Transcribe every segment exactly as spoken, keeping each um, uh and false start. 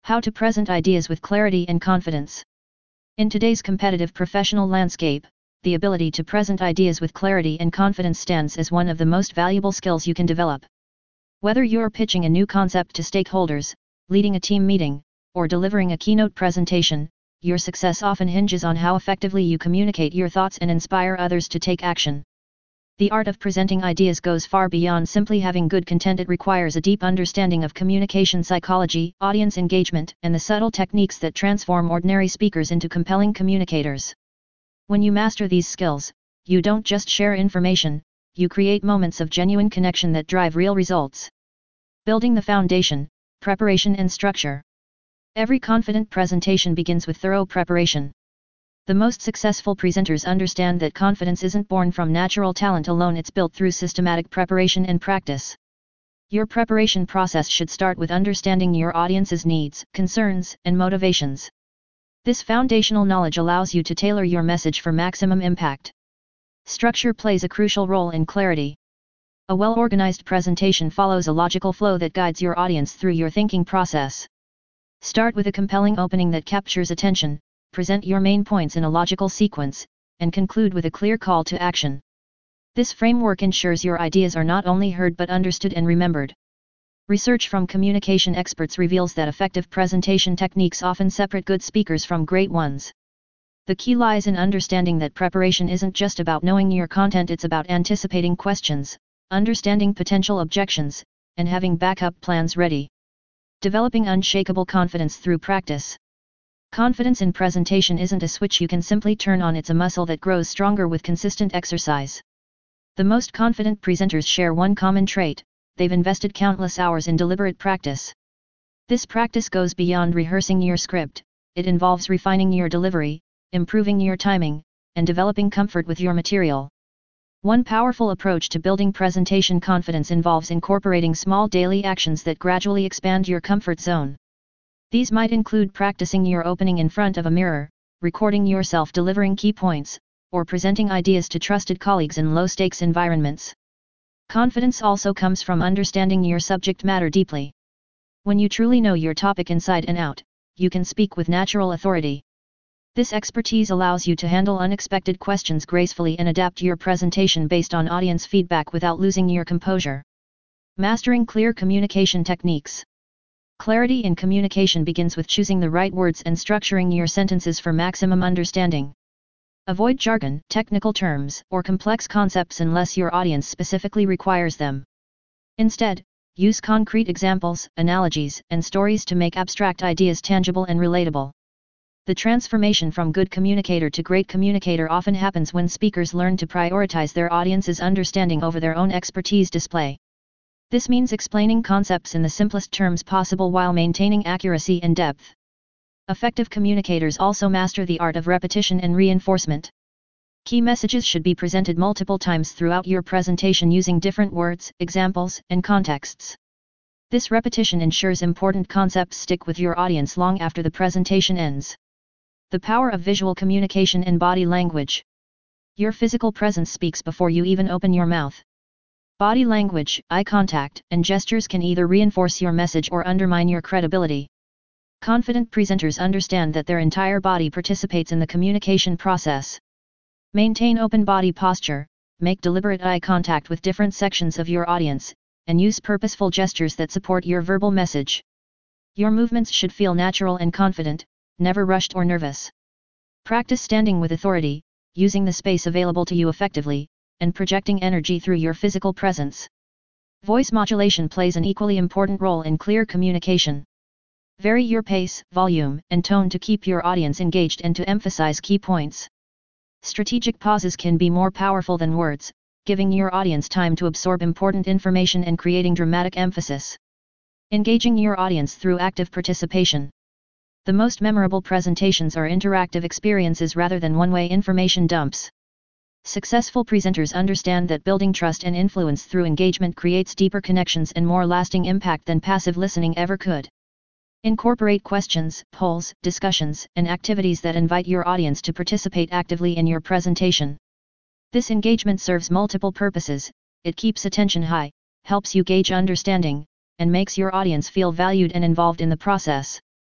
How to present ideas with clarity and confidence. In today's competitive professional landscape, the ability to present ideas with clarity and confidence stands as one of the most valuable skills you can develop. Whether you're pitching a new concept to stakeholders, leading a team meeting, or delivering a keynote presentation, your success often hinges on how effectively you communicate your thoughts and inspire others to take action. The art of presenting ideas goes far beyond simply having good content. It requires a deep understanding of communication psychology, audience engagement, and the subtle techniques that transform ordinary speakers into compelling communicators. When you master these skills, you don't just share information, you create moments of genuine connection that drive real results. Building the foundation, preparation and structure. Every confident presentation begins with thorough preparation. The most successful presenters understand that confidence isn't born from natural talent alone, it's built through systematic preparation and practice. Your preparation process should start with understanding your audience's needs, concerns, and motivations. This foundational knowledge allows you to tailor your message for maximum impact. Structure plays a crucial role in clarity. A well-organized presentation follows a logical flow that guides your audience through your thinking process. Start with a compelling opening that captures attention. Present your main points in a logical sequence, and conclude with a clear call to action. This framework ensures your ideas are not only heard but understood and remembered. Research from communication experts reveals that effective presentation techniques often separate good speakers from great ones. The key lies in understanding that preparation isn't just about knowing your content, it's about anticipating questions, understanding potential objections, and having backup plans ready. Developing unshakable confidence through practice. Confidence in presentation isn't a switch you can simply turn on, it's a muscle that grows stronger with consistent exercise. The most confident presenters share one common trait: they've invested countless hours in deliberate practice. This practice goes beyond rehearsing your script, it involves refining your delivery, improving your timing, and developing comfort with your material. One powerful approach to building presentation confidence involves incorporating small daily actions that gradually expand your comfort zone. These might include practicing your opening in front of a mirror, recording yourself delivering key points, or presenting ideas to trusted colleagues in low-stakes environments. Confidence also comes from understanding your subject matter deeply. When you truly know your topic inside and out, you can speak with natural authority. This expertise allows you to handle unexpected questions gracefully and adapt your presentation based on audience feedback without losing your composure. Mastering clear communication techniques. Clarity in communication begins with choosing the right words and structuring your sentences for maximum understanding. Avoid jargon, technical terms, or complex concepts unless your audience specifically requires them. Instead, use concrete examples, analogies, and stories to make abstract ideas tangible and relatable. The transformation from good communicator to great communicator often happens when speakers learn to prioritize their audience's understanding over their own expertise display. This means explaining concepts in the simplest terms possible while maintaining accuracy and depth. Effective communicators also master the art of repetition and reinforcement. Key messages should be presented multiple times throughout your presentation using different words, examples, and contexts. This repetition ensures important concepts stick with your audience long after the presentation ends. The power of visual communication and body language. Your physical presence speaks before you even open your mouth. Body language, eye contact, and gestures can either reinforce your message or undermine your credibility. Confident presenters understand that their entire body participates in the communication process. Maintain open body posture, make deliberate eye contact with different sections of your audience, and use purposeful gestures that support your verbal message. Your movements should feel natural and confident, never rushed or nervous. Practice standing with authority, using the space available to you effectively, and projecting energy through your physical presence. Voice modulation plays an equally important role in clear communication. Vary your pace, volume, and tone to keep your audience engaged and to emphasize key points. Strategic pauses can be more powerful than words, giving your audience time to absorb important information and creating dramatic emphasis. Engaging your audience through active participation. The most memorable presentations are interactive experiences rather than one-way information dumps. Successful presenters understand that building trust and influence through engagement creates deeper connections and more lasting impact than passive listening ever could. Incorporate questions, polls, discussions, and activities that invite your audience to participate actively in your presentation. This engagement serves multiple purposes: it keeps attention high, helps you gauge understanding, and makes your audience feel valued and involved in the process.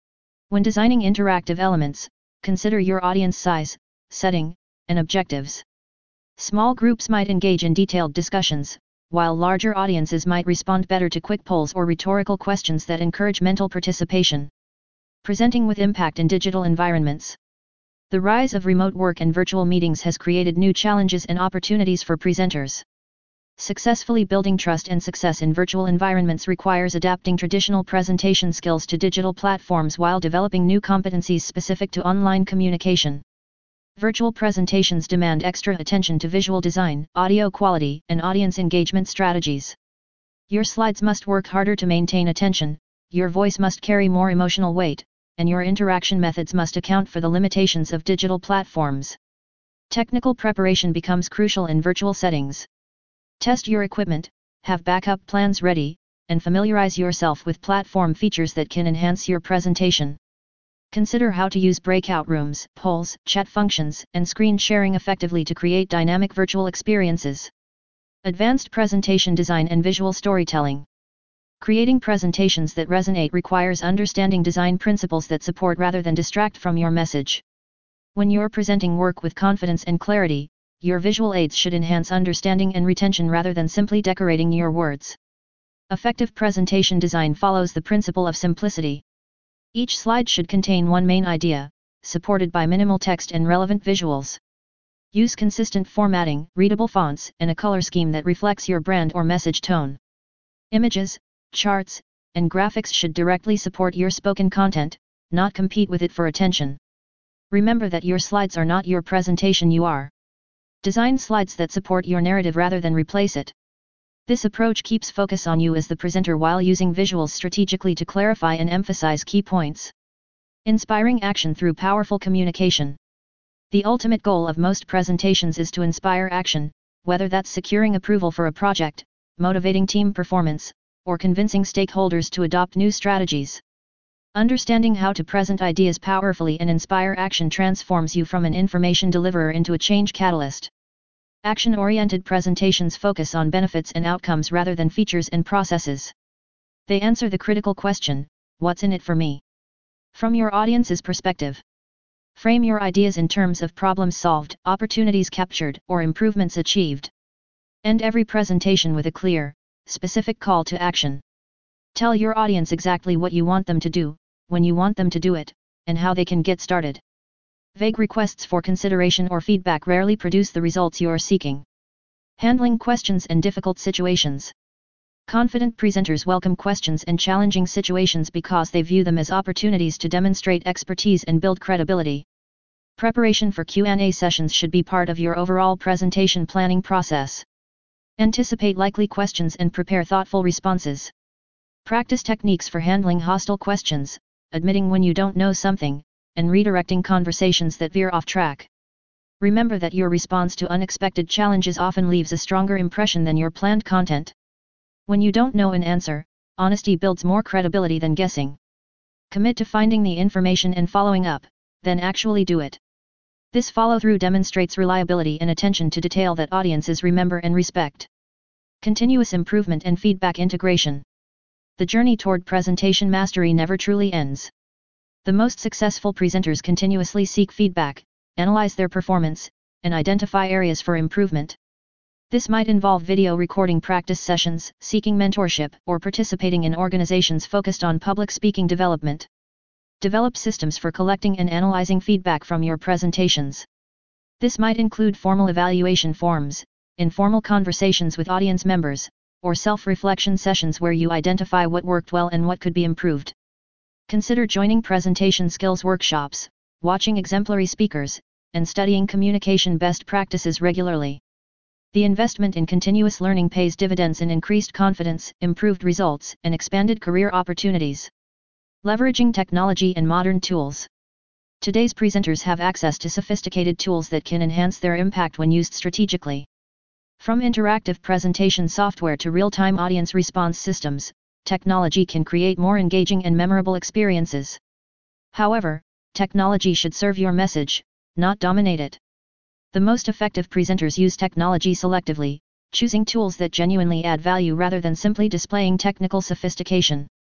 When designing interactive elements, consider your audience size, setting, and objectives. Small groups might engage in detailed discussions, while larger audiences might respond better to quick polls or rhetorical questions that encourage mental participation. Presenting with impact in digital environments. The rise of remote work and virtual meetings has created new challenges and opportunities for presenters. Successfully building trust and success in virtual environments requires adapting traditional presentation skills to digital platforms while developing new competencies specific to online communication. Virtual presentations demand extra attention to visual design, audio quality, and audience engagement strategies. Your slides must work harder to maintain attention, your voice must carry more emotional weight, and your interaction methods must account for the limitations of digital platforms. Technical preparation becomes crucial in virtual settings. Test your equipment, have backup plans ready, and familiarize yourself with platform features that can enhance your presentation. Consider how to use breakout rooms, polls, chat functions, and screen sharing effectively to create dynamic virtual experiences. Advanced presentation design and visual storytelling. Creating presentations that resonate requires understanding design principles that support rather than distract from your message. When you're presenting work with confidence and clarity, your visual aids should enhance understanding and retention rather than simply decorating your words. Effective presentation design follows the principle of simplicity. Each slide should contain one main idea, supported by minimal text and relevant visuals. Use consistent formatting, readable fonts, and a color scheme that reflects your brand or message tone. Images, charts, and graphics should directly support your spoken content, not compete with it for attention. Remember that your slides are not your presentation, you are. Design slides that support your narrative rather than replace it. This approach keeps focus on you as the presenter while using visuals strategically to clarify and emphasize key points. Inspiring action through powerful communication. The ultimate goal of most presentations is to inspire action, whether that's securing approval for a project, motivating team performance, or convincing stakeholders to adopt new strategies. Understanding how to present ideas powerfully and inspire action transforms you from an information deliverer into a change catalyst. Action-oriented presentations focus on benefits and outcomes rather than features and processes. They answer the critical question, what's in it for me? From your audience's perspective. Frame your ideas in terms of problems solved, opportunities captured, or improvements achieved. End every presentation with a clear, specific call to action. Tell your audience exactly what you want them to do, when you want them to do it, and how they can get started. Vague requests for consideration or feedback rarely produce the results you are seeking. Handling questions and difficult situations. Confident presenters welcome questions and challenging situations because they view them as opportunities to demonstrate expertise and build credibility. Preparation for Q and A sessions should be part of your overall presentation planning process. Anticipate likely questions and prepare thoughtful responses. Practice techniques for handling hostile questions, admitting when you don't know something, and redirecting conversations that veer off track. Remember that your response to unexpected challenges often leaves a stronger impression than your planned content. When you don't know an answer, honesty builds more credibility than guessing. Commit to finding the information and following up, then actually do it. This follow-through demonstrates reliability and attention to detail that audiences remember and respect. Continuous improvement and feedback integration. The journey toward presentation mastery never truly ends. The most successful presenters continuously seek feedback, analyze their performance, and identify areas for improvement. This might involve video recording practice sessions, seeking mentorship, or participating in organizations focused on public speaking development. Develop systems for collecting and analyzing feedback from your presentations. This might include formal evaluation forms, informal conversations with audience members, or self-reflection sessions where you identify what worked well and what could be improved. Consider joining presentation skills workshops, watching exemplary speakers, and studying communication best practices regularly. The investment in continuous learning pays dividends in increased confidence, improved results, and expanded career opportunities. Leveraging technology and modern tools. Today's presenters have access to sophisticated tools that can enhance their impact when used strategically. From interactive presentation software to real-time audience response systems, technology can create more engaging and memorable experiences. However, technology should serve your message, not dominate it. The most effective presenters use technology selectively, choosing tools that genuinely add value rather than simply displaying technical sophistication.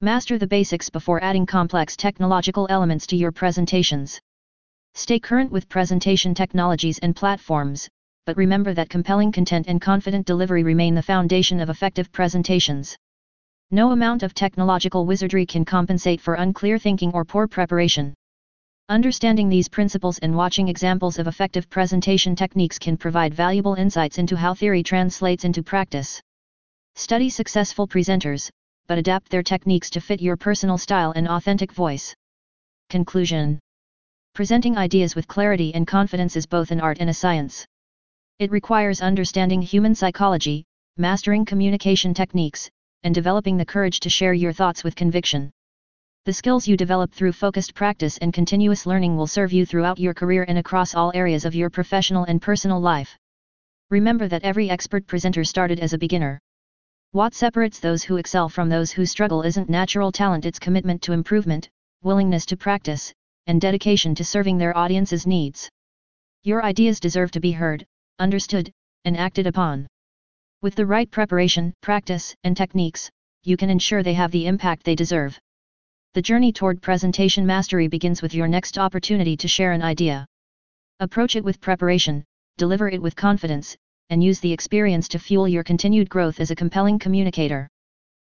Master the basics before adding complex technological elements to your presentations. Stay current with presentation technologies and platforms, but remember that compelling content and confident delivery remain the foundation of effective presentations. No amount of technological wizardry can compensate for unclear thinking or poor preparation. Understanding these principles and watching examples of effective presentation techniques can provide valuable insights into how theory translates into practice. Study successful presenters, but adapt their techniques to fit your personal style and authentic voice. Conclusion: presenting ideas with clarity and confidence is both an art and a science. It requires understanding human psychology, mastering communication techniques, and developing the courage to share your thoughts with conviction. The skills you develop through focused practice and continuous learning will serve you throughout your career and across all areas of your professional and personal life. Remember that every expert presenter started as a beginner. What separates those who excel from those who struggle isn't natural talent, it's commitment to improvement, willingness to practice, and dedication to serving their audience's needs. Your ideas deserve to be heard, understood, and acted upon. With the right preparation, practice, and techniques, you can ensure they have the impact they deserve. The journey toward presentation mastery begins with your next opportunity to share an idea. Approach it with preparation, deliver it with confidence, and use the experience to fuel your continued growth as a compelling communicator.